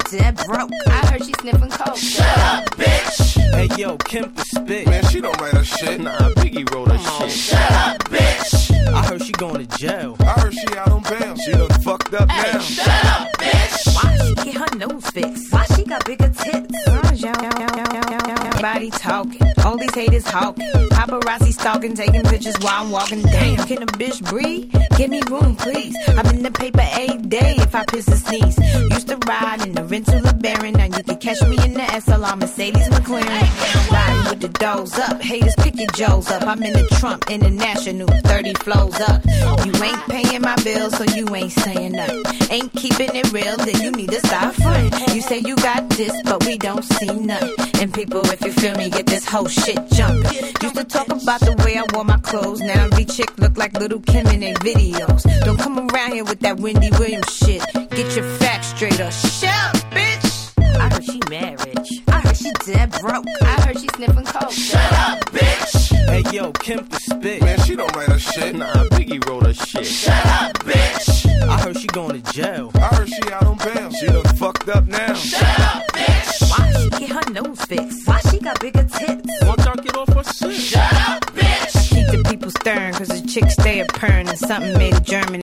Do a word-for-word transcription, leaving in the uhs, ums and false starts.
dead broke. I heard she sniffing coke. Shut up, bitch. Hey yo, Kim can spit. Man, she don't write her shit. Nah, Biggie wrote her shit. Shut up, bitch. I heard she going to jail. I heard she out on bail. She done fucked up Hey, now. shut up, bitch. Why she get her nose fixed? Why she got bigger tits? Body talking, all these haters hawking. Paparazzi stalking, taking pictures while I'm walking. Damn, can a bitch breathe? Give me room, please. I'm in the paper every day if I piss or sneeze. Used to ride in the rental LeBaron. Now you can catch me in the S L R Mercedes McLaren. Riding with the doors up, haters pick your Joes up. I'm in the Trump International, thirty flows up. You ain't paying my bills, so you ain't saying nothing. Ain't keeping it real, then you need to stop frontin'. You say you got this, but we don't see nothing. And people, if you feel me, get this whole shit jumping. Used to talk about the way I wore my clothes. Now every chick look like Little Kim in their videos. Don't come around here with that Wendy Williams shit. Get your facts straight or shut up, bitch. I heard she mad rich. I heard she dead broke. I heard she sniffing coke. Shut up, bitch. Hey yo, Kim can spit. Man, she don't write her shit. Nah, Biggie wrote her shit. Shut up, bitch. I heard she going to jail. I heard she out on bail. She done fucked up now. Shut up, bitch. Why she get her nose fixed? Why she got bigger tits? Why y'all get off her shit? Shut up, bitch. Keep the people stirring, cause the chicks stay a purring and something made a German.